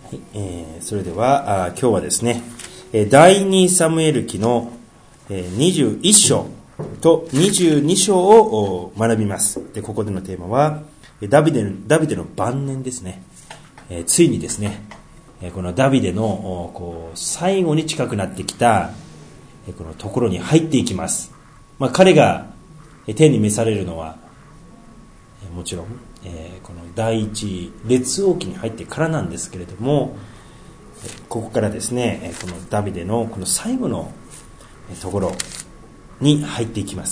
はいそれでは今日はですね、第2サムエル記の21章と22章を学びます。で、ここでのテーマはダビデの晩年ですね。ついにですね、このダビデの最後に近くなってきたこのところに入っていきます。彼が天に召されるのはもちろん、この第一列王記に入ってからなんですけれども、ここからですね、このダビデのこの最後のところに入っていきます。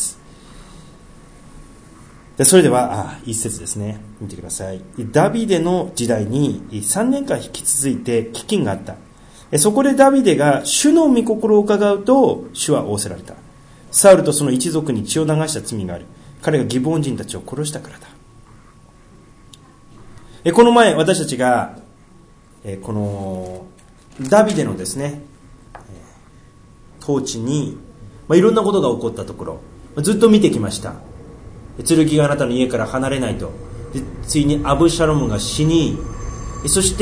でそれでは一節ですね、見てください。ダビデの時代に3年間引き続いて飢饉があった。そこでダビデが主の御心を伺うと、主は仰せられた。サウルとその一族に血を流した罪がある。彼がギブオン人たちを殺したからだ。この前私たちがこのダビデのですね統治にいろんなことが起こったところずっと見てきました。剣があなたの家から離れないと。ついにアブシャロムが死に、そして、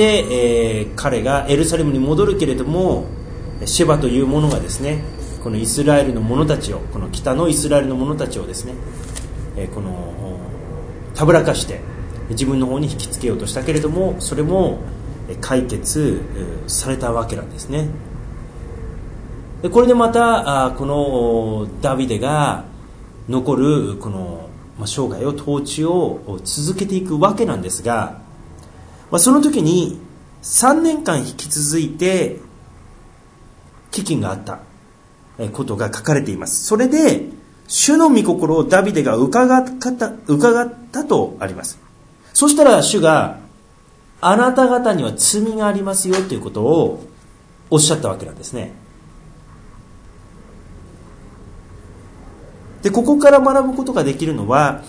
彼がエルサレムに戻るけれども、シェバという者がですね、このイスラエルの者たちを、この北のイスラエルの者たちをですね、このたぶらかして自分の方に引きつけようとしたけれども、それも解決されたわけなんですね。でこれでまたこのダビデが残るこの生涯を統治を続けていくわけなんですが、その時に3年間引き続いて飢饉があったことが書かれています。それで主の御心をダビデが伺ったとあります。そしたら主があなた方には罪がありますよということをおっしゃったわけなんですね。でここから学ぶことができるのは、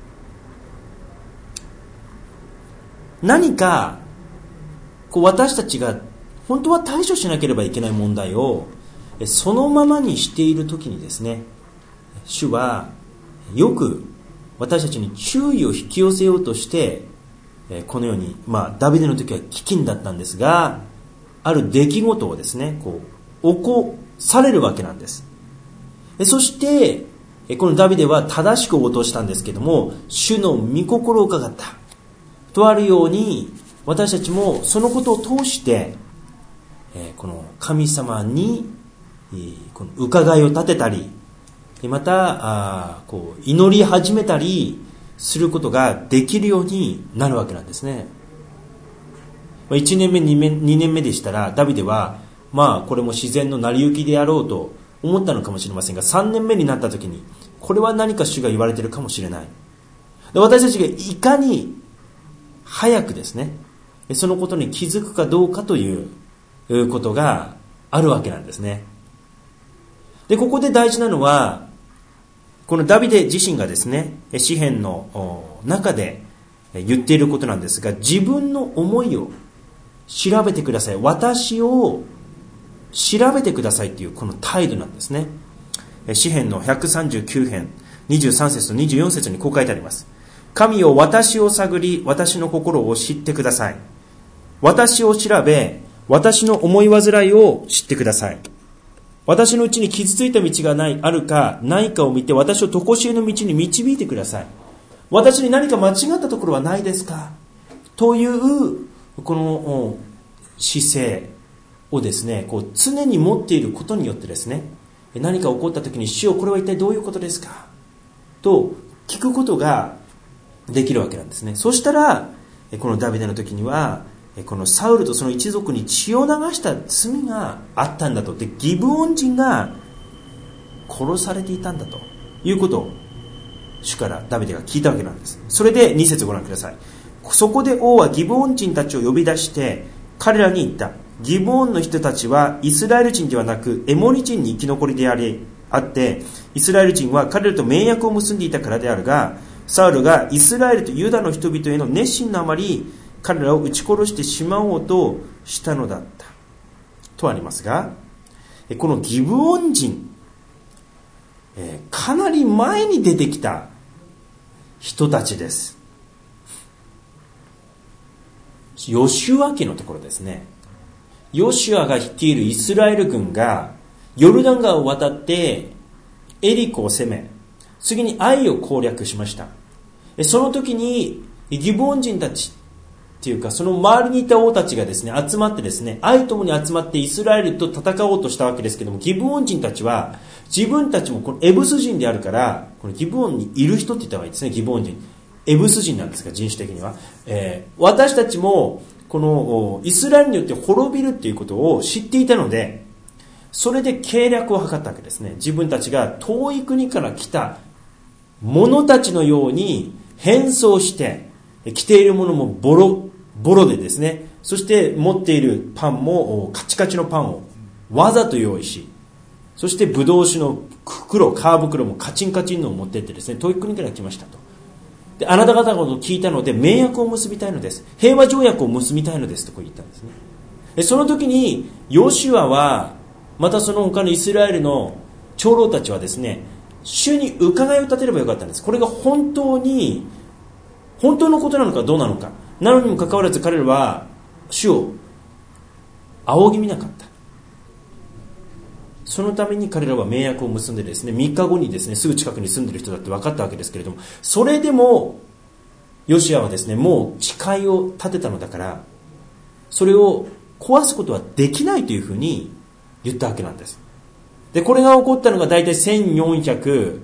何か私たちが本当は対処しなければいけない問題をそのままにしているときにですね、主はよく私たちに注意を引き寄せようとして、このように、ダビデの時は飢饉だったんですが、ある出来事をですね起こされるわけなんです。そしてこのダビデは正しく応答したんですけども、主の御心を伺ったとあるように、私たちもそのことを通してこの神様にこの伺いを立てたり、また祈り始めたりすることができるようになるわけなんですね。1年目2年目でしたら、ダビデはこれも自然の成り行きであろうと思ったのかもしれませんが、3年目になった時にこれは何か主が言われているかもしれない。で私たちがいかに早くですねそのことに気づくかどうかということがあるわけなんですね。でここで大事なのは、このダビデ自身がですね詩編の中で言っていることなんですが、自分の思いを調べてください、私を調べてくださいというこの態度なんですね。詩編の139編23節と24節にこう書いてあります。神よ、私を探り、私の心を知ってください。私を調べ、私の思い煩いを知ってください。私のうちに傷ついた道があるかないかを見て、私を常しえの道に導いてください。私に何か間違ったところはないですかというこの姿勢をですね常に持っていることによってですね、何か起こった時に、主よ、これは一体どういうことですかと聞くことができるわけなんですね。そしたらこのダビデの時には、このサウルとその一族に血を流した罪があったんだと。でギブオン人が殺されていたんだということを主からダビデが聞いたわけなんです。それで2節ご覧ください。そこで王はギブオン人たちを呼び出して彼らに言った。ギブオンの人たちはイスラエル人ではなくエモリ人に生き残りであって、イスラエル人は彼らと盟約を結んでいたからであるが、サウルがイスラエルとユダの人々への熱心のあまり彼らを撃ち殺してしまおうとしたのだったとありますが、このギブオン人、かなり前に出てきた人たちです。 ヨシュア家のところですね。ヨシュアが率いるイスラエル軍がヨルダン川を渡ってエリコを攻め、次にアイを攻略しました。その時にギブオン人たちっていうか、その周りにいた王たちがですね、集まってですね、アイともに集まってイスラエルと戦おうとしたわけですけども、ギブオン人たちは自分たちもこのエブス人であるから、このギブオンにいる人って言った方がいいですね。ギブオン人、エブス人なんですが、人種的には、私たちもこのイスラエルによって滅びるっていうことを知っていたので、それで計略を図ったわけですね。自分たちが遠い国から来た者たちのように変装して、着ているものもボロボロでですね、そして持っているパンもカチカチのパンをわざと用意し、そしてブドウ酒の袋、皮袋もカチンカチンのを持っていってですね、遠い国から来ましたと。で、あなた方のことを聞いたので盟約を結びたいのです、平和条約を結びたいのですとこう言ったんですね。で、その時にヨシュアはまたその他のイスラエルの長老たちはですね、主に伺いを立てればよかったんです。これが本当のことなのかどうなのか。なのにもかかわらず彼らは主を仰ぎ見なかった。そのために彼らは盟約を結んでですね、3日後にですね、すぐ近くに住んでいる人だって分かったわけですけれども、それでもヨシュアはですね、もう誓いを立てたのだから、それを壊すことはできないというふうに言ったわけなんです。で、これが起こったのが大体1400、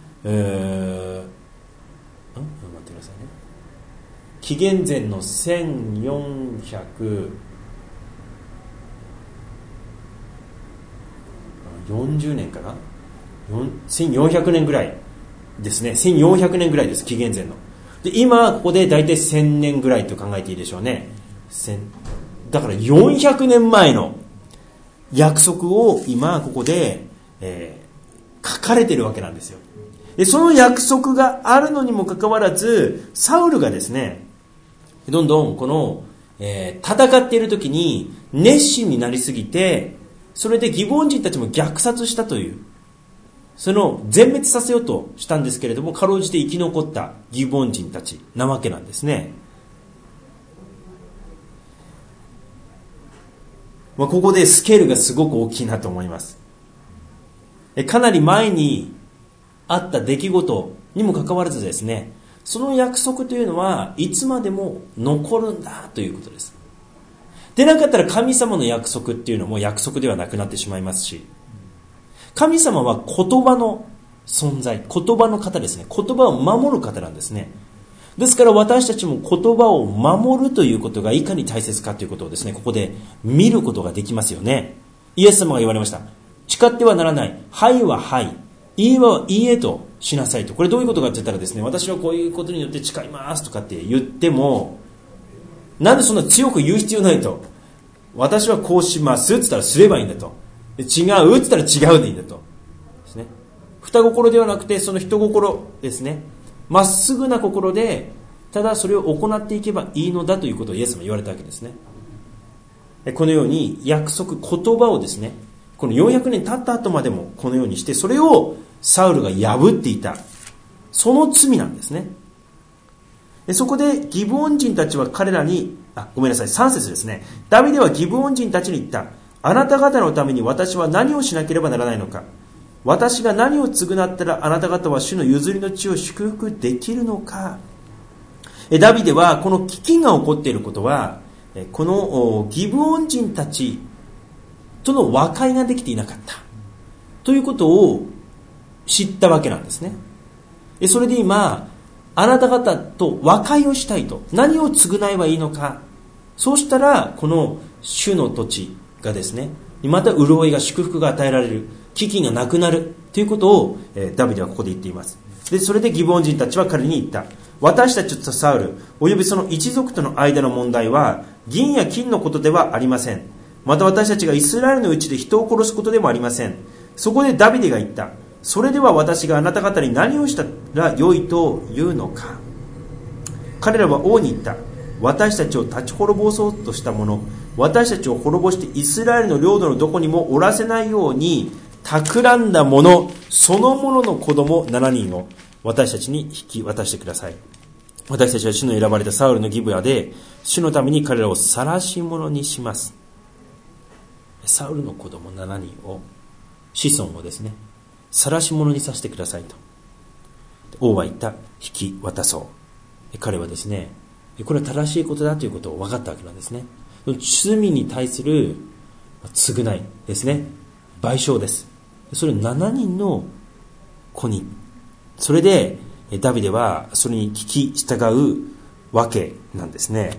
紀元前の1440年かな、1400年ぐらいですね。1400年ぐらいです、紀元前の。で、今ここで大体1000年ぐらいと考えていいでしょうね。だから400年前の約束を今ここで、書かれているわけなんですよ。で、その約束があるのにもかかわらず、サウルがですね、どんどんこの、戦っている時に熱心になりすぎて、それでギブオン人たちも虐殺したという、その全滅させようとしたんですけれども、かろうじて生き残ったギブオン人たちなわけなんですね。ここでスケールがすごく大きいなと思います。かなり前にあった出来事にもかかわらずですね、その約束というのはいつまでも残るんだということです。でなかったら神様の約束っていうのも約束ではなくなってしまいますし、神様は言葉の存在、言葉の方ですね。言葉を守る方なんですね。ですから私たちも言葉を守るということがいかに大切かということをですね、ここで見ることができますよね。イエス様が言われました。誓ってはならない。はいははい。いいえはいいえとしなさいと。これどういうことかって言ったらですね、私はこういうことによって誓いますとかって言っても、なんでそんな強く言う必要ないと。私はこうしますって言ったらすればいいんだと。違うって言ったら違うでいいんだと。ですね。双心ではなくてその人心ですね。まっすぐな心で、ただそれを行っていけばいいのだということをイエスも言われたわけですね。このように約束、言葉をですね、この400年経った後までもこのようにして、それをサウルが破っていた。その罪なんですね。そこでギブオン人たちは彼らに、ごめんなさい、3節ですね。ダビデはギブオン人たちに言った。あなた方のために私は何をしなければならないのか。私が何を償ったらあなた方は主の譲りの地を祝福できるのか。ダビデはこの飢饉が起こっていることは、このギブオン人たちとの和解ができていなかったということを知ったわけなんですね。それで今あなた方と和解をしたいと。何を償えばいいのか。そうしたらこの主の土地がですね、また潤いが、祝福が与えられる、飢饉がなくなるということをダビデはここで言っています。でそれでギブオン人たちは彼に言った。私たちとサウルおよびその一族との間の問題は銀や金のことではありません。また私たちがイスラエルのうちで人を殺すことでもありません。そこでダビデが言った。それでは私があなた方に何をしたら良いというのか。彼らは王に言った。私たちを立ち滅ぼそうとした者、私たちを滅ぼしてイスラエルの領土のどこにもおらせないように企んだ者そのものの子供7人を私たちに引き渡してください。 私たちは主の選ばれたサウルのギブヤで、主のために彼らを晒し者にします。サウルの子供7人を、子孫をですね、晒し者にさせてくださいと。王は言った。引き渡そう。彼はですね、これは正しいことだということを分かったわけなんですね。罪に対する償いですね。賠償です。それを7人の子に。それで、ダビデはそれに聞き従うわけなんですね。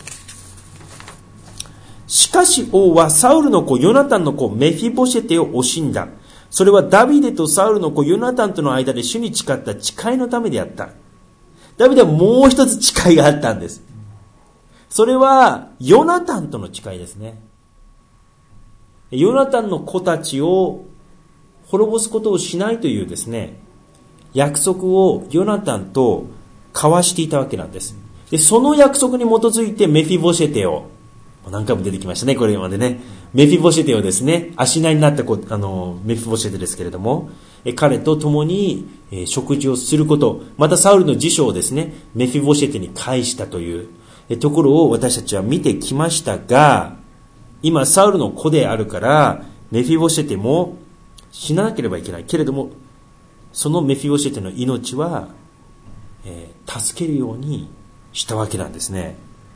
しかし王はサウルの子ヨナタンの子メフィボシェテを惜しんだ。それはダビデとサウルの子ヨナタンとの間で主に誓った誓いのためであった。ダビデはもう一つ誓いがあったんです。それはヨナタンとの誓いですね。ヨナタンの子たちを滅ぼすことをしないというですね、約束をヨナタンと交わしていたわけなんです。で、その約束に基づいてメフィボシェテを、何回も出てきましたね、これまでね。メフィボシェテをですね、足苗になったメフィボシェテですけれども、彼と共に食事をすること、またサウルの辞書をですね、メフィボシェテに返したというところを私たちは見てきましたが、今サウルの子であるから、メフィボシェテも死ななければいけないけれども、そのメフィボシェテの命は、助けるようにしたわけなんですね。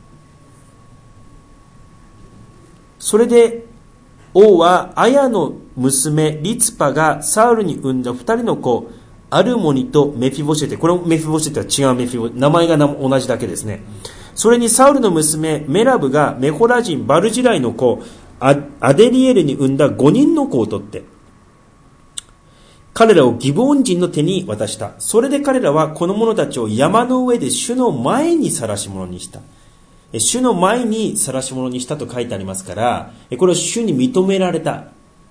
それで王はアヤの娘リツパがサウルに産んだ2人の子アルモニとメフィボシェテ、これもメフィボシェテは違うメフィボシェテ、名前が同じだけですね。それにサウルの娘メラブがメホラ人バルジライの子アデリエルに産んだ5人の子を取って彼らをギブオン人の手に渡した。それで彼らはこの者たちを山の上で主の前に晒し者にした。主の前に晒し者にしたと書いてありますから、これは主に認められた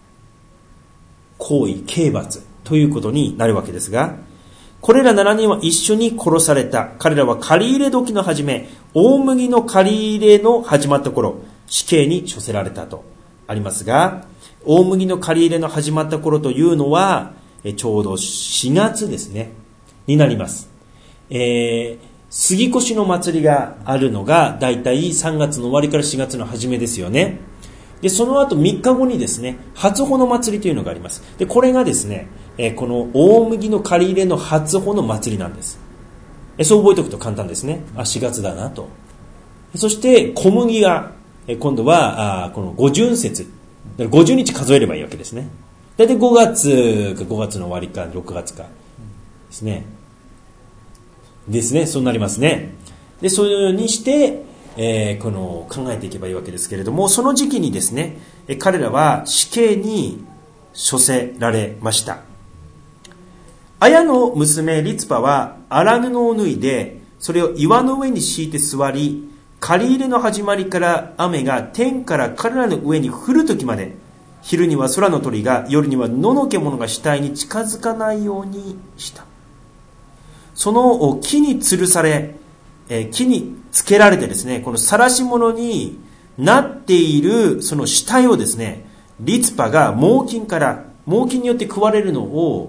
行為、刑罰ということになるわけですが、これら7人は一緒に殺された。彼らは借り入れ時の始め、大麦の借り入れの始まった頃、死刑に処せられたとありますが、大麦の借り入れの始まった頃というのは、ちょうど4月ですね、になります。杉越の祭りがあるのがだいたい3月の終わりから4月の初めですよね。でその後3日後にですね、初穂の祭りというのがあります。でこれがですね、この大麦の借り入れの初穂の祭りなんです。そう覚えておくと簡単ですね。4月だなと。そして小麦が今度はこの五旬節、50日数えればいいわけですね。だいたい5月の終わりか6月かですね。そうなりますね。でそういうようにして、考えていけばいいわけですけれども、その時期にですね、彼らは死刑に処せられました。アヤの娘リツパは荒布を脱いで、それを岩の上に敷いて座り、借り入れの始まりから雨が天から彼らの上に降る時まで、昼には空の鳥が、夜には野の獣が死体に近づかないようにした。その木に吊るされ、木につけられてですね、この晒し物になっているその死体をですね、リツパが猛禽によって食われるのを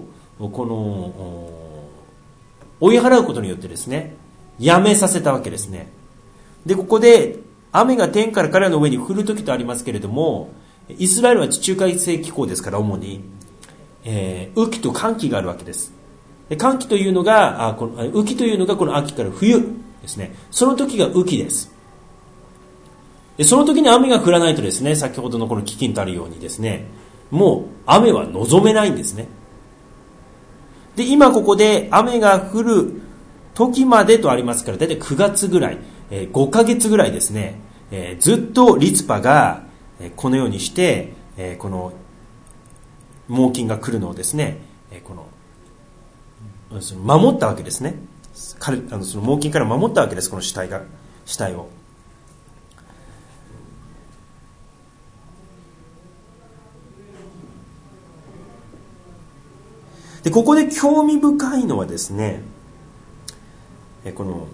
追い払うことによってですね、やめさせたわけですね。でここで雨が天から彼らの上に降るときとありますけれども、イスラエルは地中海性気候ですから、主に、雨季と乾季があるわけです。乾季というのが雨季というのがこの秋から冬ですね。その時が雨季です。でその時に雨が降らないとですね、先ほどのこの飢饉とあるようにですね、もう雨は望めないんですね。で今ここで雨が降る時までとありますから、だいたい9月ぐらい、5ヶ月ぐらいですね、ずっとリツパがこのようにして、この猛禽が来るのをですね、守ったわけですね。その猛禽から守ったわけです、この死体を。でここで興味深いのはですね、この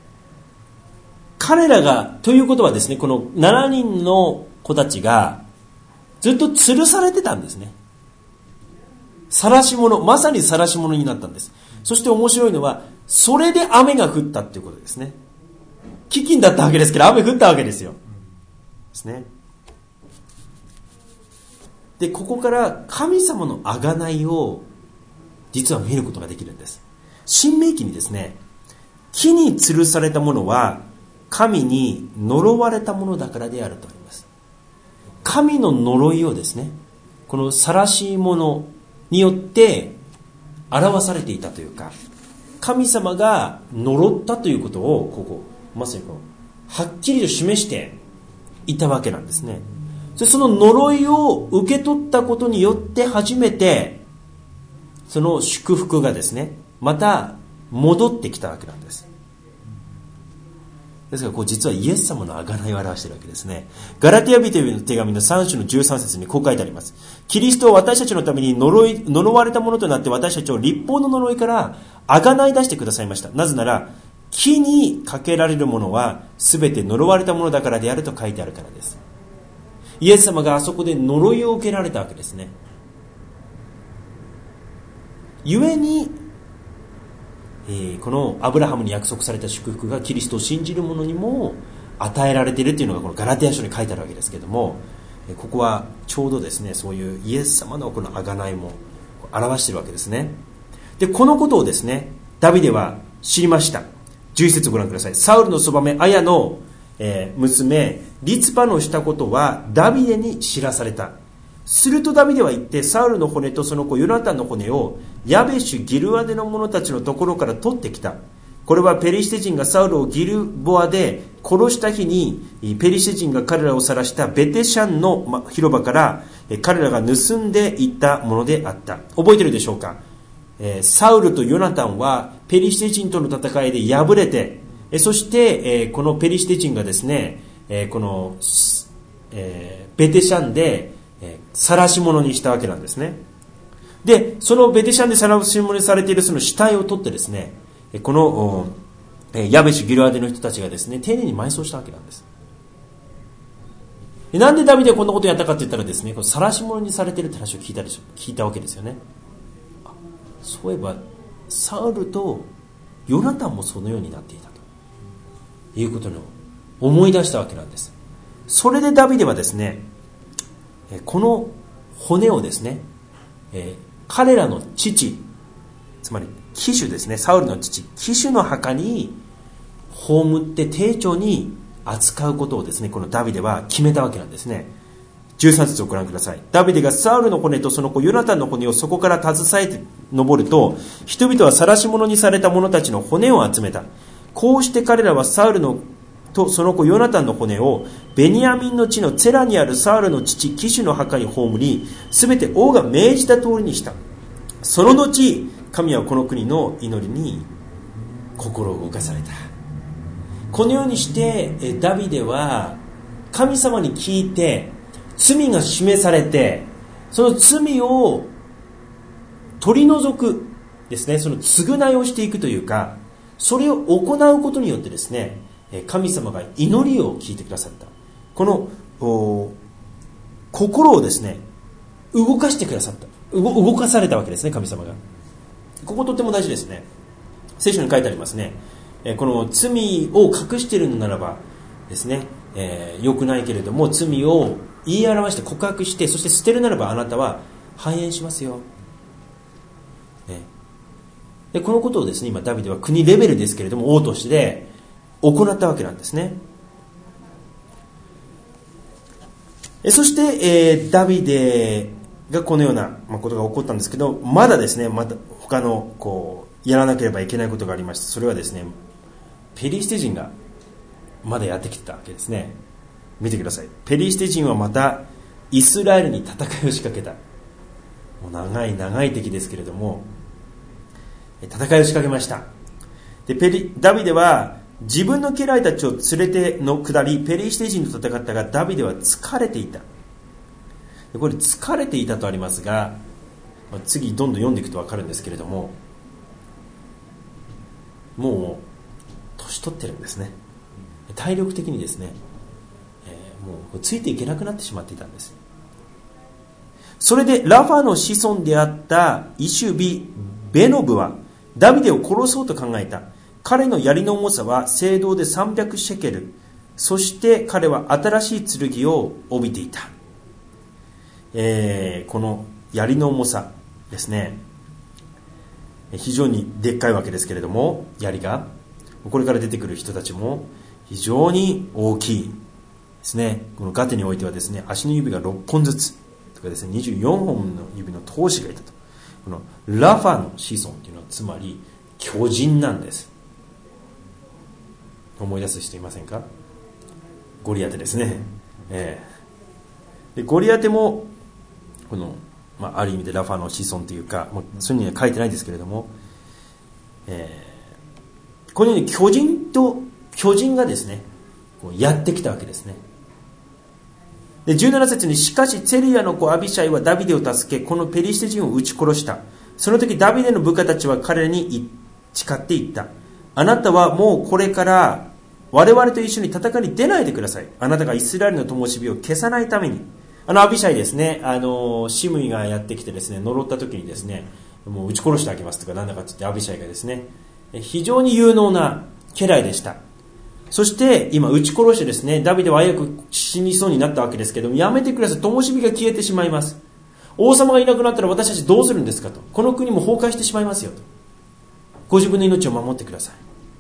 彼らがということはですね、この7人の子たちがずっと吊るされてたんですね。晒し者、まさに晒し者になったんです。そして面白いのは、 それで雨が降ったっていうことですね。飢饉だったわけですけど雨降ったわけですよ。ですね。で、ここから神様の贖いを実は見ることができるんです。新明記にですね、木に吊るされたものは神に呪われたものだからであるとあります。神の呪いをですね、この晒し者によって表されていたというか、神様が呪ったということをまさにはっきりと示していたわけなんですね。その呪いを受け取ったことによって初めてその祝福がですね、また戻ってきたわけなんです。ですから実はイエス様の贖いを表しているわけですね。ガラティア人への手紙の3章の13節にこう書いてあります。キリストは私たちのために呪われたものとなって私たちを律法の呪いから贖い出してくださいました。なぜなら木にかけられるものは全て呪われたものだからであると書いてあるからです。イエス様があそこで呪いを受けられたわけですね。故にこのアブラハムに約束された祝福がキリストを信じる者にも与えられているというのがこのガラテヤ書に書いてあるわけですけれども、ここはちょうどですね、そういうイエス様のこの贖いも表しているわけですね。で、このことをですね、ダビデは知りました。11節ご覧ください。サウルのそばめアヤの娘リツパのしたことはダビデに知らされた。するとダビデは言ってサウルの骨とその子ヨナタンの骨をヤベシュギルアデの者たちのところから取ってきた。これはペリシテ人がサウルをギルボアで殺した日にペリシテ人が彼らを晒したベテシャンの広場から彼らが盗んでいったものであった。覚えているでしょうか。サウルとヨナタンはペリシテ人との戦いで敗れて、そしてこのペリシテ人がですね、このベテシャンで晒し者にしたわけなんですね。で、そのベテシャンで晒し者にされているその死体を取ってですね、このヤベシュギルアデの人たちがですね、丁寧に埋葬したわけなんです。で、なんでダビデはこんなことをやったかって言ったらですね、この晒し者にされているって話を聞いたわけですよね。そういえばサウルとヨナタンもそのようになっていたということを思い出したわけなんです。それでダビデはですね、この骨をですね、彼らの父、つまりキシュですね、サウルの父キシュの墓に葬って丁重に扱うことをですね、このダビデは決めたわけなんですね。13節をご覧ください。ダビデがサウルの骨とその子ヨナタンの骨をそこから携えて登ると、人々は晒し者にされた者たちの骨を集めた。こうして彼らはサウルのとその子ヨナタンの骨をベニヤミンの地のツェラにあるサウルの父キシュの墓に葬り、すべて王が命じた通りにした。その後神はこの国の祈りに心を動かされた。このようにしてダビデは神様に聞いて罪が示されて、その罪を取り除くですね、その償いをしていくというか、それを行うことによってですね、神様が祈りを聞いてくださった。この心をですね、動かしてくださった。動かされたわけですね、神様が。こことっても大事ですね。聖書に書いてありますね。この罪を隠しているのならばですね、良くないけれども罪を言い表して告白して、そして捨てるならばあなたは繁栄しますよ。でこのことをですね、今ダビデは国レベルですけれども王として行ったわけなんですね。そして、ダビデがこのようなことが起こったんですけど、まだですね、また他のやらなければいけないことがありました。それはですね、ペリシテ人がまだやってきてたわけですね。見てください。ペリシテ人はまたイスラエルに戦いを仕掛けた。もう長い敵ですけれども、戦いを仕掛けました。でダビデは自分の家来たちを連れての下り、ペリシテ人と戦ったが、ダビデは疲れていた。でこれ疲れていたとありますが、次どんどん読んでいくと分かるんですけれども、もう年取ってるんですね。体力的にですね、もうついていけなくなってしまっていたんです。それでラファの子孫であったイシュビ・ベノブはダビデを殺そうと考えた。彼の槍の重さは青銅で300シェケル。そして彼は新しい剣を帯びていた。この槍の重さですね、非常にでっかいわけですけれども、槍がこれから出てくる人たちも非常に大きいですね。このガテにおいてはですね、足の指が6本ずつとかですね、24本の指の闘士がいたと。このラファの子孫というのはつまり巨人なんです。思い出す人いませんか？ゴリアテですね。でゴリアテもこの、ある意味でラファの子孫というか、そういうのには書いてないですけれども、このように巨人がですね、こうやってきたわけですね。で17節に、しかしツェルヤの子アビシャイはダビデを助け、このペリシテ人を撃ち殺した。その時ダビデの部下たちは彼らに誓って言った。あなたはもうこれから我々と一緒に戦いに出ないでください。あなたがイスラエルの灯火を消さないために。アビシャイですね、シムイがやってきてですね、呪った時にですね、もう撃ち殺してあげますとかなんだかって言って、アビシャイがですね、非常に有能な家来でした。そして今撃ち殺してですね、ダビデは危うく死にそうになったわけですけども、やめてください、灯火が消えてしまいます。王様がいなくなったら私たちどうするんですかと。この国も崩壊してしまいますよと。ご自分の命を守ってください。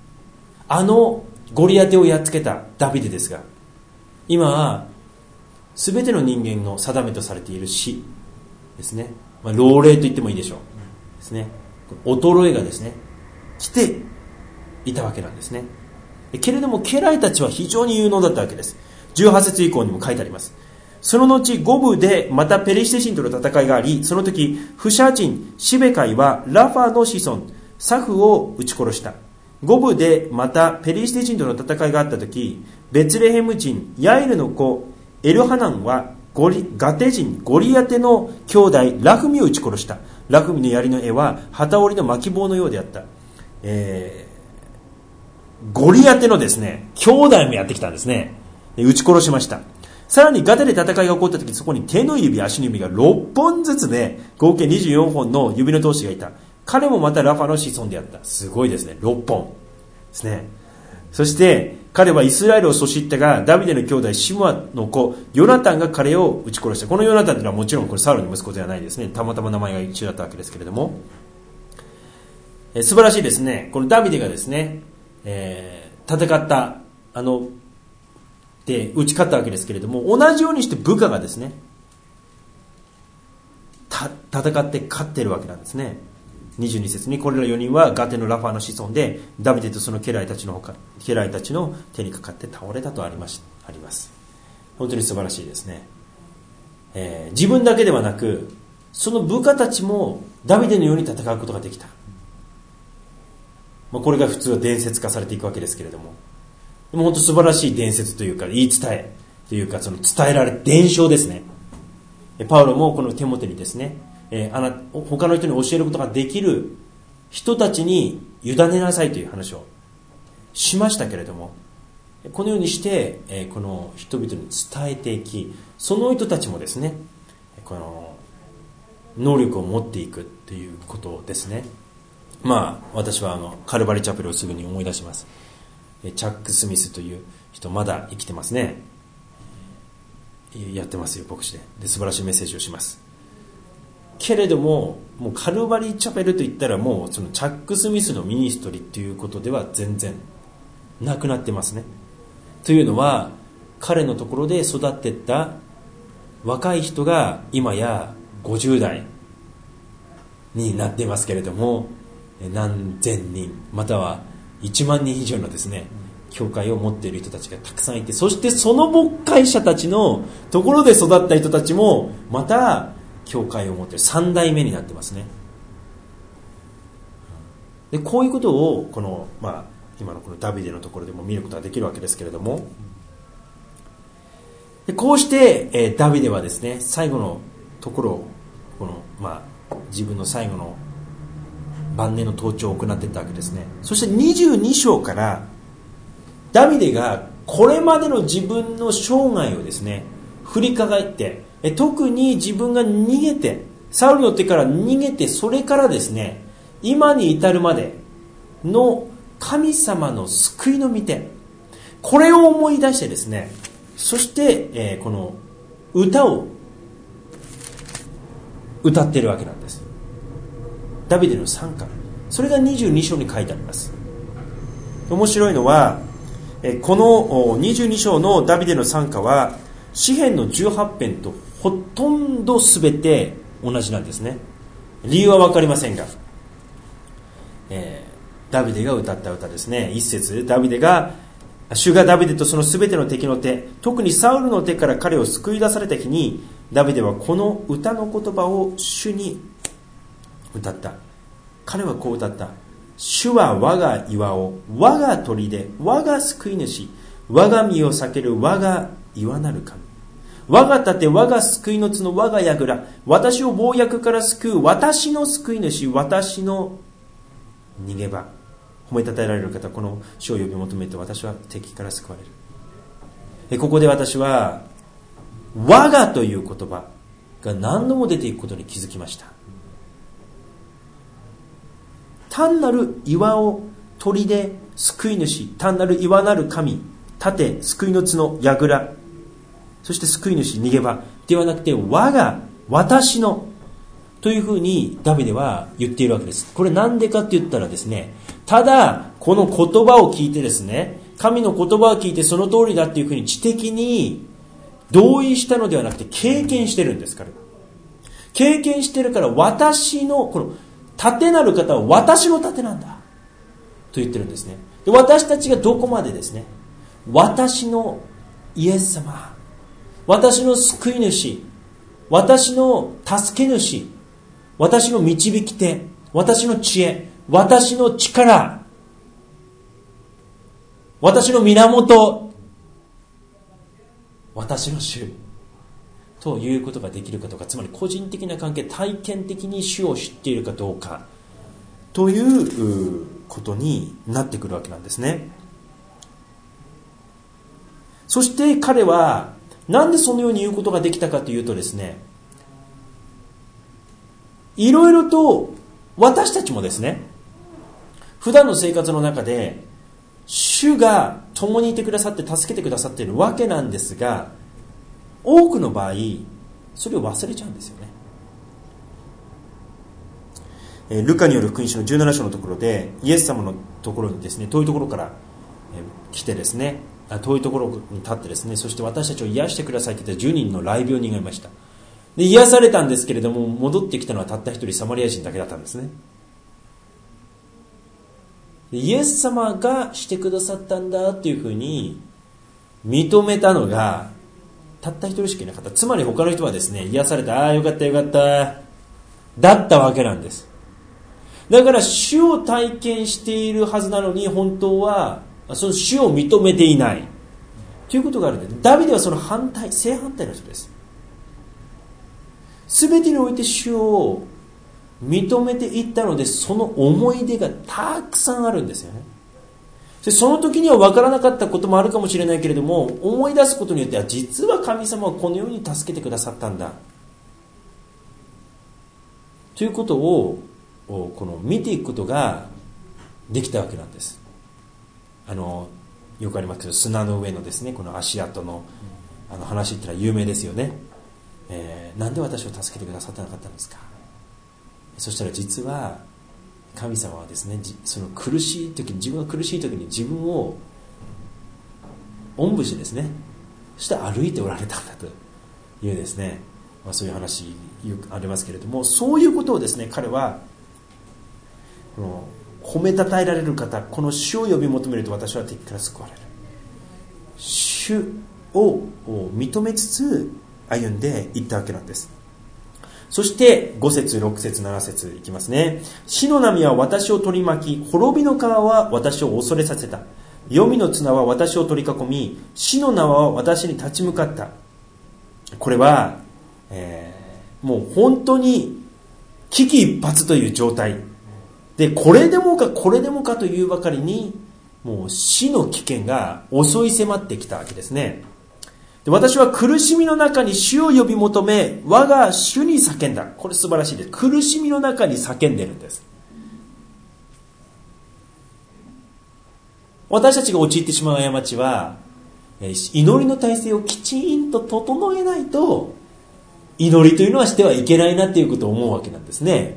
ゴリアテをやっつけたダビデですが、今は全ての人間の定めとされている死ですね、老齢と言ってもいいでしょうですね、衰えがですね来ていたわけなんですね。けれども家来たちは非常に有能だったわけです。18節以降にも書いてあります。その後5部でまたペリシテ人との戦いがあり、その時フシャ人シベカイはラファの子孫サフを撃ち殺した。5部でまたペリシテ人との戦いがあった時、ベツレヘム人ヤイルの子エルハナンはガテ人ゴリアテの兄弟ラフミを撃ち殺した。ラフミの槍の絵は旗織りの巻棒のようであった。ゴリアテのですね兄弟もやってきたんですね。撃ち殺しました。さらにガテで戦いが起こった時、そこに手の指足の指が6本ずつで合計24本の指の闘士がいた。彼もまたラファの子孫であった。すごいですね、6本ですね。そして彼はイスラエルをそしったが、ダビデの兄弟シムアの子ヨナタンが彼を撃ち殺した。このヨナタンというのはもちろんこれサウルの息子ではないですね。たまたま名前が一緒だったわけですけれども、素晴らしいですね。このダビデがですね、戦ったで打ち勝ったわけですけれども、同じようにして部下がですね戦って勝っているわけなんですね。22節に、これら4人はガテのラファーの子孫で、ダビデとその家来たちの手にかかって倒れたとあります。本当に素晴らしいですね。自分だけではなく、その部下たちもダビデのように戦うことができた。これが普通は伝説化されていくわけですけれども、でも本当素晴らしい伝説というか、言い伝えというか、その伝えられ伝承ですね。パウロもこのテモテにですね、他の人に教えることができる人たちに委ねなさいという話をしましたけれども、このようにしてこの人々に伝えていき、その人たちもですねこの能力を持っていくということですね。私はカルバリチャペルをすぐに思い出します。チャック・スミスという人、まだ生きてますね。やってますよ、牧師で。素晴らしいメッセージをします。けれども、もうカルバリーチャペルといったら、もうそのチャック・スミスのミニストリーということでは全然なくなってますね。というのは、彼のところで育っていった若い人が今や50代になっていますけれども、何千人または1万人以上のですね教会を持っている人たちがたくさんいて、そしてその牧会者たちのところで育った人たちもまた教会を持っている3代目になってますね。でこういうことをこの、今のこのダビデのところでも見ることができるわけですけれども、でこうして、ダビデはですね最後のところをこの、自分の最後の晩年の統治を行っていったわけですね。そして22章からダビデがこれまでの自分の生涯をですね振り返って、特に自分が逃げてサウルの手から逃げて、それからですね今に至るまでの神様の救いの御手、これを思い出してですね、そして、この歌を歌っているわけなんです。ダビデの賛歌、それが22章に書いてあります。面白いのは、この22章のダビデの賛歌は詩編の18編とほとんど全て同じなんですね。理由は分かりませんが、ダビデが歌った歌ですね。一節、主がダビデとその全ての敵の手、特にサウルの手から彼を救い出された日に、ダビデはこの歌の言葉を主に歌った。彼はこう歌った。主は我が岩を、我が砦、我が救い主、我が身を避ける我が岩なる神。我が盾、我が救いの角、我が櫓、私を暴虐から救う私の救い主、私の逃げ場。褒めたたえられる方、この主を呼び求めて私は敵から救われる。ここで私は我がという言葉が何度も出ていくことに気づきました。単なる岩を砦、救い主、単なる岩なる神、盾、救いの角、櫓、そして救い主、逃げ場ではなくて、我が、私のというふうにダビデは言っているわけです。これなんでかって言ったらですね、ただこの言葉を聞いてですね、神の言葉を聞いてその通りだっていうふうに知的に同意したのではなくて、経験してるんです。彼は経験してるから、私のこの盾なる方は私の盾なんだと言ってるんですね。で、私たちがどこまでですね、私のイエス様、私の救い主、私の助け主、私の導き手、私の知恵、私の力、私の源、私の主ということができるかどうか、つまり個人的な関係、体験的に主を知っているかどうかということになってくるわけなんですね。そして彼はなんでそのように言うことができたかというとですね、いろいろと私たちもですね、普段の生活の中で主が共にいてくださって助けてくださっているわけなんですが、多くの場合それを忘れちゃうんですよね。ルカによる福音書の17章のところで、イエス様のところにですね、遠いところから来てですね、遠いところに立ってですね、そして私たちを癒してくださいと言った10人の癩病人がいました。で、癒されたんですけれども、戻ってきたのはたった一人サマリア人だけだったんですね。で、イエス様がしてくださったんだっていうふうに認めたのがたった一人しかいなかった。つまり他の人はですね、癒された、ああよかったよかっただったわけなんです。だから主を体験しているはずなのに、本当はその主を認めていないということがあるんです。ダビデはその正反対の人です。全てにおいて主を認めていったので、その思い出がたくさんあるんですよね。その時には分からなかったこともあるかもしれないけれども、思い出すことによっては、実は神様はこのように助けてくださったんだということをこの見ていくことができたわけなんです。よくありますけど、砂の上のですね、この足跡の話ってのは有名ですよね。なんで私を助けてくださってなかったんですか。そしたら実は神様はですね、その苦しい時に、自分が苦しい時に自分をおんぶしてですね、そして歩いておられたんだというですね、そういう話よくありますけれども、そういうことをですね、彼はこの褒めたたえられる方、この主を呼び求めると私は敵から救われる、主を認めつつ歩んでいったわけなんです。そして5節6節7節いきますね。死の波は私を取り巻き、滅びの川は私を恐れさせた。黄泉の綱は私を取り囲み、死の縄は私に立ち向かった。これは、もう本当に危機一髪という状態で、これでもかこれでもかというばかりに、もう死の危険が襲い迫ってきたわけですね。で、私は苦しみの中に主を呼び求め、我が主に叫んだ。これ素晴らしいです。苦しみの中に叫んでるんです。 私たちが陥ってしまう過ちは、祈りの体制をきちんと整えないと、祈りというのはしてはいけないなっていうことを思うわけなんですね。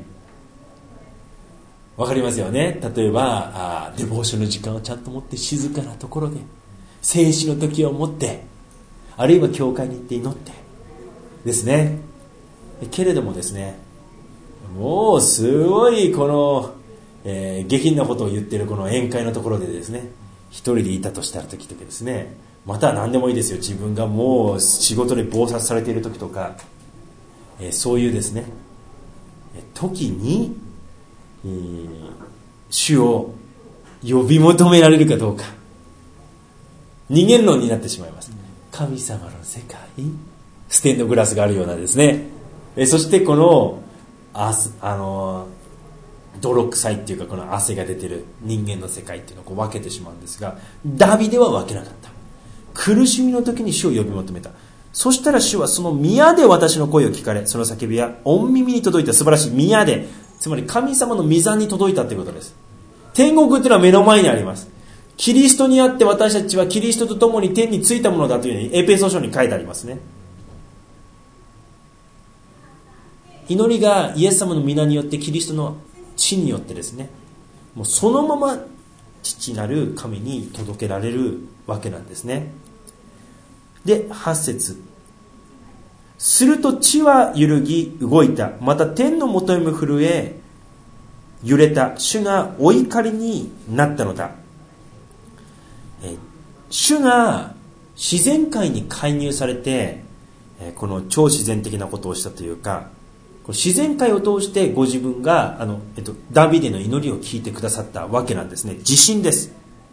わかりますよね。例えばデボーションの時間をちゃんと持って静かなところで静止の時を持って、あるいは教会に行って祈ってですね。けれどもですね、もうすごいこの、下品なことを言っているこの宴会のところでですね、一人でいたとした時とかですね、または何でもいいですよ。自分がもう仕事で忙殺されている時とか、そういうですね時に、主を呼び求められるかどうか、二元論になってしまいます。神様の世界、ステンドグラスがあるようなですね、そしてこの泥臭いっていうか、この汗が出てる人間の世界っていうのをこう分けてしまうんですが、ダビデは分けなかった。苦しみの時に主を呼び求めた。そしたら主はその宮で私の声を聞かれ、その叫びは御耳に届いた。素晴らしい。宮で、つまり神様の御座に届いたということです。天国っていうのは目の前にあります。キリストにあって私たちはキリストと共に天についたものだというようにエペソ書に書いてありますね。祈りがイエス様の皆によってキリストの血によってですね、もうそのまま父なる神に届けられるわけなんですね。で、8節。すると地は揺るぎ動いた。また天の元へも震え揺れた。主がお怒りになったのだ。主が自然界に介入されて、この超自然的なことをしたというか、自然界を通してご自分がダビデの祈りを聞いてくださったわけなんですね。地震です。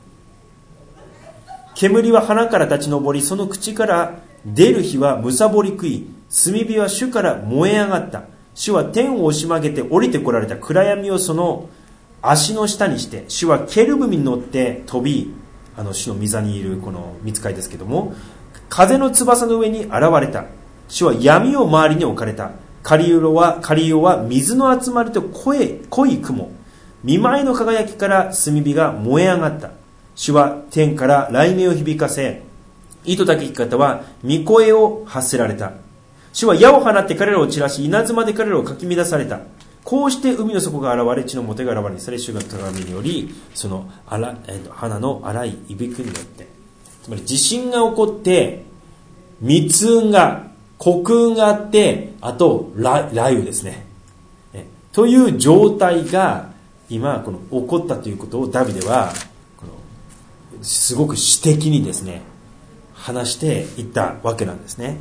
煙は鼻から立ち上り、その口から出る火はむさぼり食い、炭火は主から燃え上がった。主は天を押し曲げて降りてこられた。暗闇をその足の下にして、主はケルブに乗って飛び、主の御座にいるこの御使いですけども、風の翼の上に現れた。主は闇を周りに置かれた。カリオは水の集まりと濃い雲、見舞いの輝きから炭火が燃え上がった。主は天から雷鳴を響かせ、糸高き方は御声を発せられた。主は矢を放って彼らを散らし、稲妻で彼らをかき乱された。こうして海の底が現れ、地の表が現れにされ、主が鏡により、その花の荒いいびきによって、つまり地震が起こって、密雲が黒雲があって、あと雷雨ですね。という状態が今この起こったということをダビデはすごく詩的にですね話していったわけなんですね。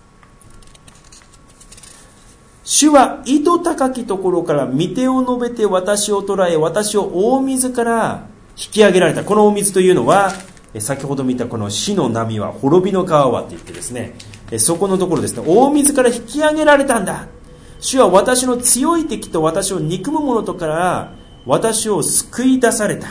主は井戸高きところから御手を述べて私を捉え、私を大水から引き上げられた。この大水というのは先ほど見たこの死の波は滅びの川はと言ってですね、そこのところですね、大水から引き上げられたんだ。主は私の強い敵と私を憎む者とから私を救い出された。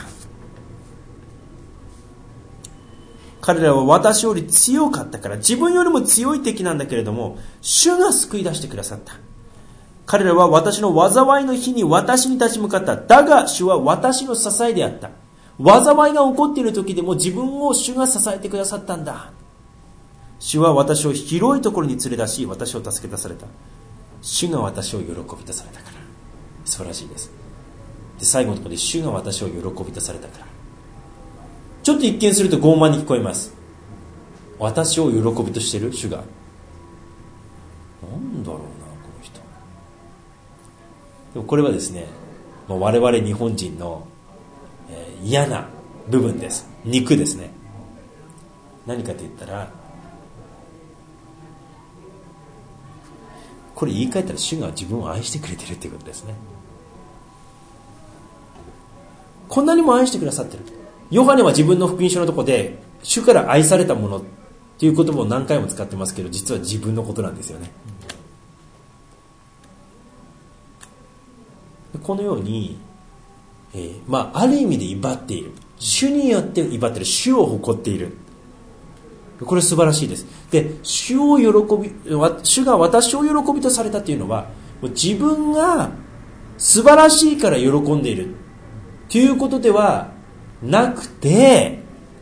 彼らは私より強かったから、自分よりも強い敵なんだけれども、主が救い出してくださった。彼らは私の災いの日に私に立ち向かった。だが主は私の支えであった。災いが起こっている時でも自分を主が支えてくださったんだ。主は私を広いところに連れ出し、私を助け出された。主が私を喜び出されたから。素晴らしいです。で、最後のところで主が私を喜び出されたから。ちょっと一見すると傲慢に聞こえます。私を喜びとしている主が。なんだろうな、この人。でもこれはですね、我々日本人の、嫌な部分です。肉ですね。何かと言ったら、これ言い換えたら主が自分を愛してくれてるっていうことですね。こんなにも愛してくださってる。ヨハネは自分の福音書のところで主から愛されたものっていう言葉を何回も使ってますけど、実は自分のことなんですよね。このように、ある意味で威張っている。主によって威張っている。主を誇っている。これ素晴らしいです。で、主が私を喜びとされたというのは、自分が素晴らしいから喜んでいるということではなくて、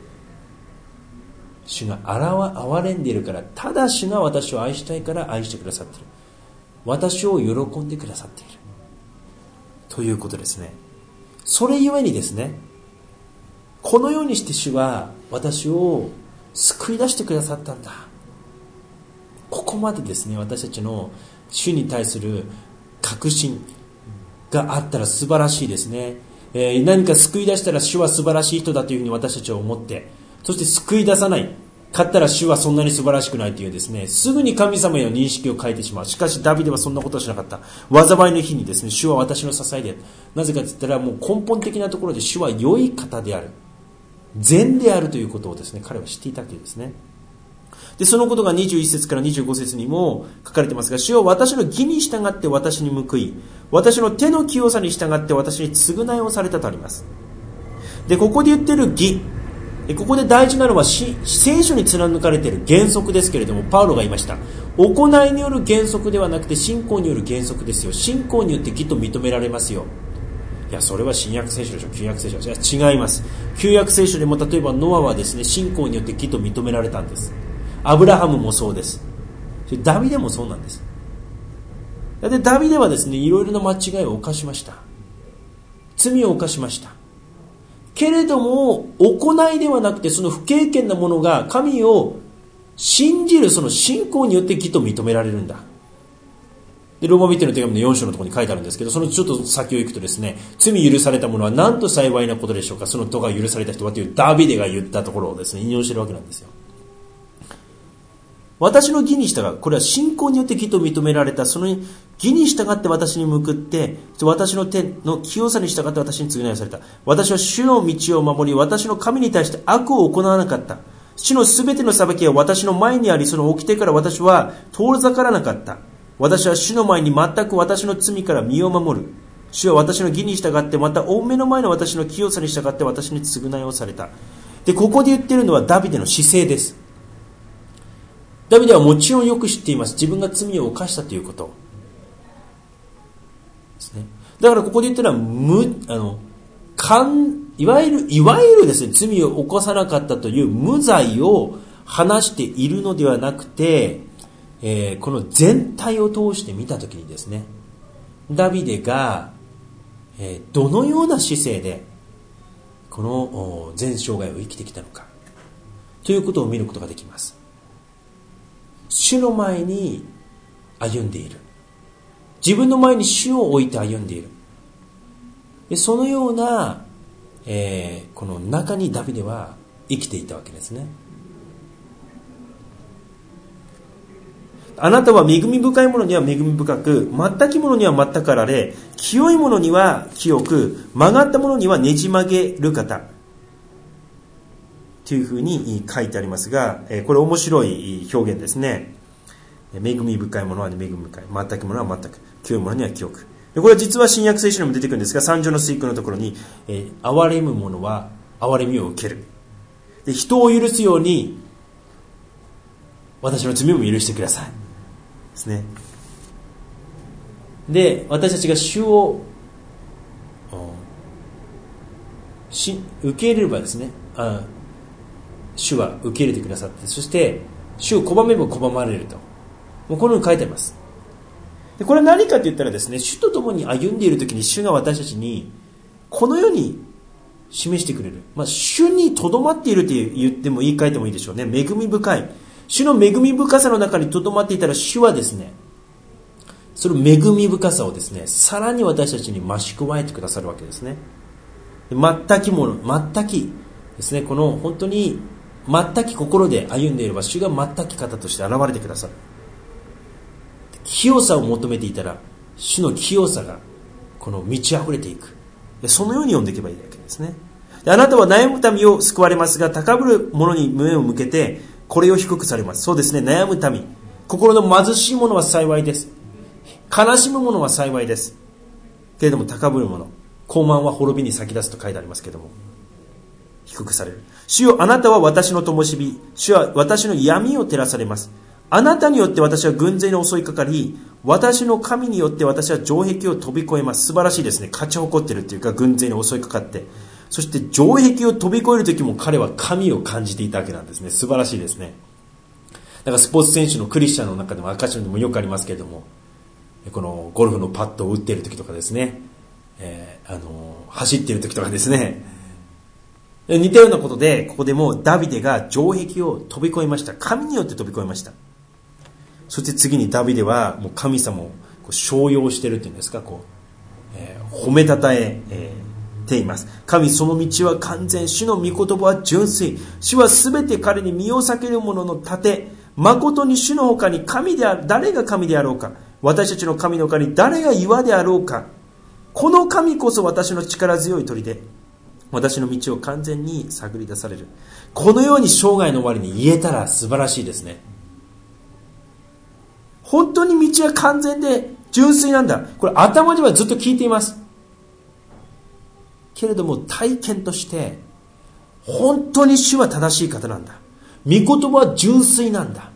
主が憐れんでいるから、ただ主が私を愛したいから愛してくださっている。私を喜んでくださっている。ということですね。それゆえにですね、このようにして主は私を救い出してくださったんだ。ここまでですね、私たちの主に対する確信があったら素晴らしいですね。何か救い出したら主は素晴らしい人だというふうに私たちは思って、そして救い出さないかったら主はそんなに素晴らしくないというですね、すぐに神様への認識を変えてしまう。しかしダビデはそんなことをしなかった。災いの日にですね、主は私の支えである。なぜかと言ったら、もう根本的なところで主は良い方である、善であるということをですね、彼は知っていたというですね。で、そのことが21節から25節にも書かれていますが、主は私の義に従って私に報い、私の手の清さに従って私に償いをされたとあります。で、ここで言っている義、ここで大事なのは聖書に貫かれている原則ですけれども、パウロが言いました。行いによる原則ではなくて信仰による原則ですよ。信仰によって義と認められますよ。いや、それは新約聖書でしょ、旧約聖書。いや、違います。旧約聖書でも例えばノアはですね、信仰によって義と認められたんです。アブラハムもそうです。ダビデもそうなんです。で、ダビデはですね、いろいろな間違いを犯しました。罪を犯しました。けれども、行いではなくて、その不経験なものが神を信じるその信仰によって義と認められるんだ。で、ローマ人の手紙の4章のところに書いてあるんですけど、そのちょっと先を行くとですね、罪許された者はなんと幸いなことでしょうか。その戸が許された人はというダビデが言ったところをですね、引用しているわけなんですよ。私の義に従う。これは信仰によって義と認められた。その義に従って私に報って、私の手の清さに従って私に償いをされた。私は主の道を守り、私の神に対して悪を行わなかった。主のすべての裁きは私の前にあり、その掟から私は遠ざからなかった。私は主の前に全く私の罪から身を守る。主は私の義に従って、また御目の前の私の清さに従って私に償いをされた。で、ここで言っているのはダビデの姿勢です。ダビデはもちろんよく知っています。自分が罪を犯したということですね。だからここで言ってるのはいわゆるですね、罪を犯さなかったという無罪を話しているのではなくて、この全体を通して見たときにですね、ダビデが、どのような姿勢でこの全生涯を生きてきたのかということを見ることができます。主の前に歩んでいる。自分の前に主を置いて歩んでいる。で、そのような、この中にダビデは生きていたわけですね。あなたは恵み深いものには恵み深く、全きものには全くあられ、清いものには清く、曲がったものにはねじ曲げる方。というふうに書いてありますが、これ面白い表現ですね。恵み深いものは恵み深い、全くものは全く、清いものには清く。これは実は新約聖書にも出てくるんですが、三条の水句のところに、憐れむ者は憐れみを受ける。で、人を許すように私の罪も許してくださいですね。で、私たちが主を受け入れればですね、主は受け入れてくださって、そして主を拒めば拒まれると、もうこのように書いてあります。で、これは何かと言ったらですね、主と共に歩んでいるときに主が私たちにこのように示してくれる。主にとどまっていると言っても言い換えてもいいでしょうね。恵み深い。主の恵み深さの中にとどまっていたら、主はですね、その恵み深さをですね、さらに私たちに増し加えてくださるわけですね。全きもの、全きですね、この本当に全き心で歩んでいれば、主が全き方として現れてくださる。清さを求めていたら、主の清さがこの満ち溢れていく。そのように読んでいけばいいわけですね。で、あなたは悩む民を救われますが、高ぶる者に目を向けてこれを低くされます。そうですね、悩む民、心の貧しい者は幸いです。悲しむ者は幸いです。けれども高ぶる者、傲慢は滅びに先立つと書いてありますけれども、低くされる。主よ、あなたは私の灯火、主は私の闇を照らされます。あなたによって私は軍勢に襲いかかり、私の神によって私は城壁を飛び越えます。素晴らしいですね。勝ち誇っているというか、軍勢に襲いかかって、 そして城壁を飛び越える時も彼は神を感じていたわけなんですね。素晴らしいですね。だからスポーツ選手のクリスチャンの中でも赤字でもよくありますけれども、このゴルフのパットを打っている時とかですね、走っている時とかですね、似たようなことで、ここでもダビデが城壁を飛び越えました。神によって飛び越えました。そして次にダビデはもう神様を称揚しているというんですか、褒めたたえています。神その道は完全、主の御言葉は純粋、主はすべて彼に身を避ける者の盾、誠に主の他に誰が神であろうか、私たちの神の他に誰が岩であろうか、この神こそ私の力強い砦、私の道を完全に探り出される。このように生涯の終わりに言えたら素晴らしいですね。本当に道は完全で純粋なんだ。これ頭ではずっと聞いています。けれども体験として本当に主は正しい方なんだ。御言葉は純粋なんだ。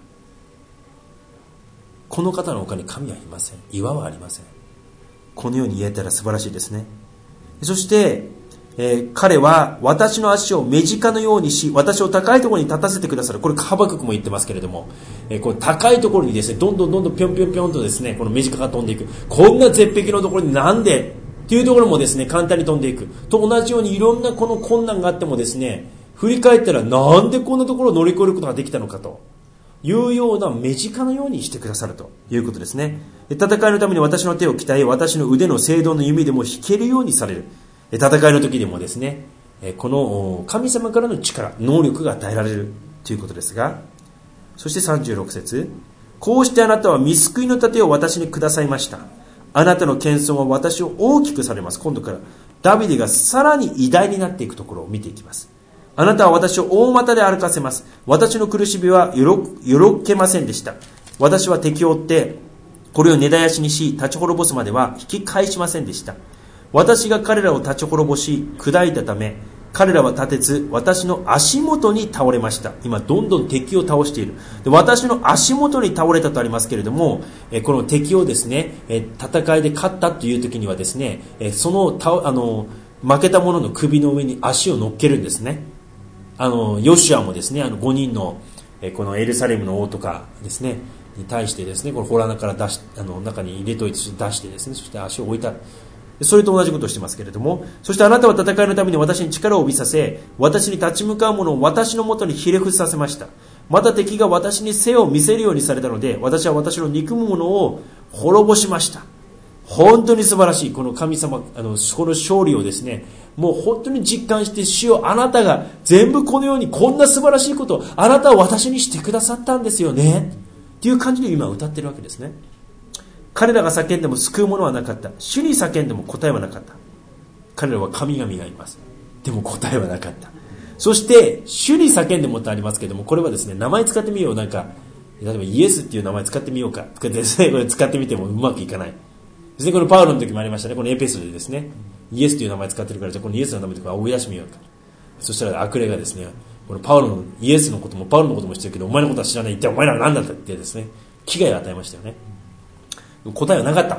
この方の他に神はいません。岩はありません。このように言えたら素晴らしいですね。そして彼は私の足を目近のようにし、私を高いところに立たせてくださる。これハバククも言ってますけれども、これ高いところにですね、どんどんぴょんぴょんとですね、この目近が飛んでいく。こんな絶壁のところになんでっていうところもですね、簡単に飛んでいく。と同じようにいろんなこの困難があってもですね、振り返ったらなんでこんなところを乗り越えることができたのかというような目近のようにしてくださるということですね。戦いのために私の手を鍛え、私の腕の青銅の弓でも引けるようにされる。戦いの時でもですね、この神様からの力、能力が与えられるということですが、そして36節、こうしてあなたは御救いの盾を私にくださいました。あなたの謙遜は私を大きくされます。今度からダビデがさらに偉大になっていくところを見ていきます。あなたは私を大股で歩かせます。私の苦しみはよろけませんでした。私は敵を追ってこれを根絶やしにし、立ち滅ぼすまでは引き返しませんでした。私が彼らを立ち滅ぼし砕いたため、彼らは立てず私の足元に倒れました。今どんどん敵を倒している。で、私の足元に倒れたとありますけれども、この敵をですね、戦いで勝ったという時にはですね、その負けた者の首の上に足を乗っけるんですね。ヨシュアもですね、5人のこのエルサレムの王とかですねに対してですね、この洞穴から中に入れといて出してですね、そして足を置いた。それと同じことをしてますけれども、そしてあなたは戦いのために私に力を帯びさせ、私に立ち向かう者を私のもとにひれ伏させました。また敵が私に背を見せるようにされたので、私は私の憎む者を滅ぼしました。本当に素晴らしい。この神様、この勝利をですね、もう本当に実感して、主よ、あなたが全部このようにこんな素晴らしいことをあなたは私にしてくださったんですよねっていう感じで今歌ってるわけですね。彼らが叫んでも救うものはなかった。主に叫んでも答えはなかった。彼らは神々がいます。でも答えはなかった。そして主に叫んでもとありますけれども、これはですね、名前使ってみよう。例えばイエスっていう名前使ってみようかとかですね、これ使ってみてもうまくいかないですね。このパウロの時もありましたね。このエペソでですね、イエスという名前使ってるから、じゃあこのイエスの名前とか追い出してみようか。そしたら悪霊がですね、このパウロのイエスのこともパウロのことも知ってるけど、お前のことは知らない。一体お前らは何だったってですね、危害を与えましたよね。答えはなかった。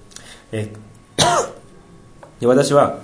で、私は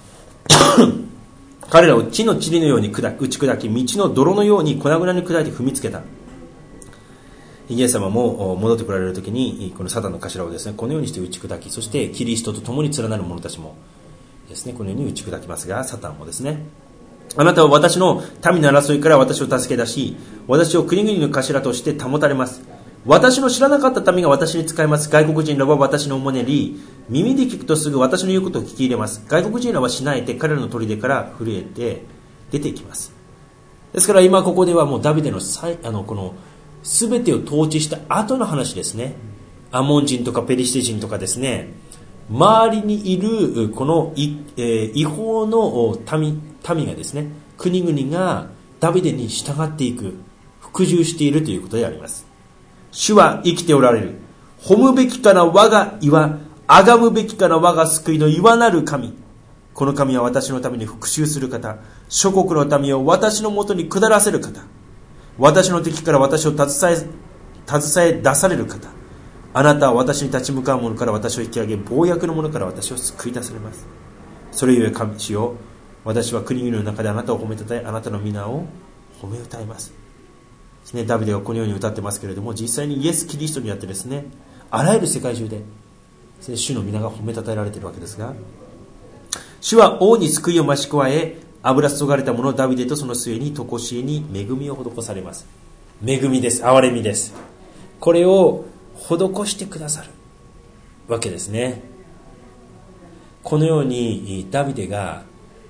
彼らを地の塵のように打ち砕き、道の泥のように粉々に砕いて踏みつけた。イエス様も戻ってこられる時に、このサタンの頭をですね、このようにして打ち砕き、そしてキリストと共に連なる者たちもですね、このように打ち砕きますが、サタンもですね、あなたは私の民の争いから私を助け出し、私を国々の頭として保たれます。私の知らなかった民が私に使います。外国人らは私のおねり、耳で聞くとすぐ私の言うことを聞き入れます。外国人らはしないで彼らの砦から震えて出ていきます。ですから今ここではもうダビデのこの全てを統治した後の話ですね。アモン人とかペリシテ人とかですね、周りにいるこの違法の民がですね、国々がダビデに従っていく、服従しているということであります。主は生きておられる。褒むべきから我が岩、崇むべきから我が救いの岩なる神。この神は私のために復讐する方、諸国の民を私のもとに下らせる方、私の敵から私を携え出される方。あなたは私に立ち向かう者から私を引き上げ、暴虐の者から私を救い出されます。それゆえ神主よ、 私は国々の中であなたを褒めたたえ、あなたの皆を褒め歌います。ですね、ダビデがこのように歌ってますけれども、実際にイエス・キリストにあってですね、あらゆる世界中で主の皆が褒めたたえられているわけですが、主は王に救いを増し加え、油注がれた者ダビデとその末に常しえに恵みを施されます。恵みです。憐れみです。これを施してくださるわけですね。このようにダビデが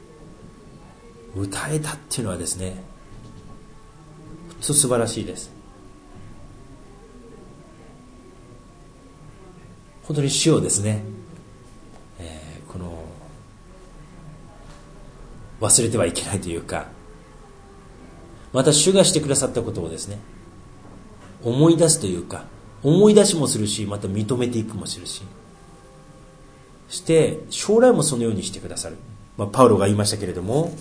歌えたっていうのはですね、素晴らしいです。本当に主をですね、この忘れてはいけないというか、また主がしてくださったことをですね、思い出すというか、思い出しもするし、また認めていくもするし、して将来もそのようにしてくださる。パウロが言いましたけれども、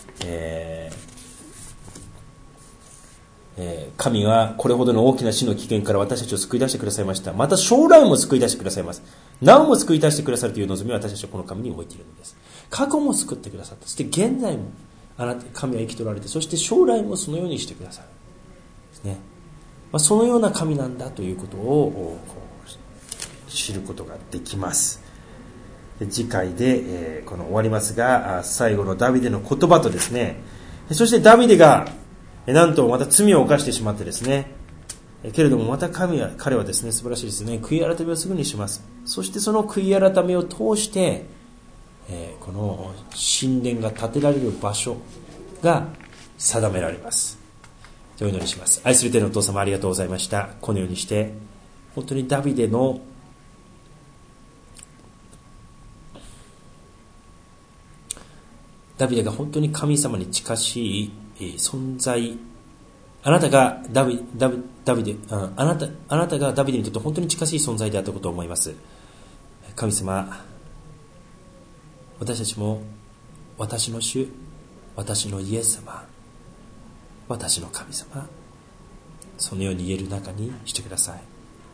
神はこれほどの大きな死の危険から私たちを救い出してくださいました。また将来も救い出してくださいます。なおも救い出してくださるという望みを私たちはこの神に置いているのです。過去も救ってくださった。そして現在も神は生きとられて、そして将来もそのようにしてくださるですね。そのような神なんだということを知ることができます。次回で、この終わりますが、最後のダビデの言葉とですね、そしてダビデがなんとまた罪を犯してしまってですね、けれどもまた彼はですね、素晴らしいですね、悔い改めをすぐにします。そしてその悔い改めを通して、この神殿が建てられる場所が定められます。お祈りします。愛する天のお父様、ありがとうございました。このようにして本当にダビデが本当に神様に近しい存在、あなたがダビデにとって本当に近しい存在であったことを思います。神様、私たちも私の主、私のイエス様、私の神様、そのように言える中にしてください。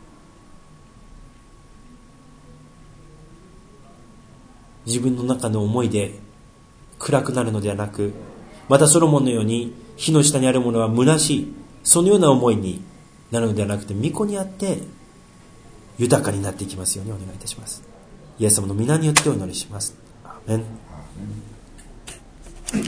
自分の中の思いで暗くなるのではなく、またソロモンのように火の下にあるものは虚しい、そのような思いになるのではなくて、御子にあって豊かになっていきますようにお願いいたします。イエス様の皆によってお祈りします。アーメン。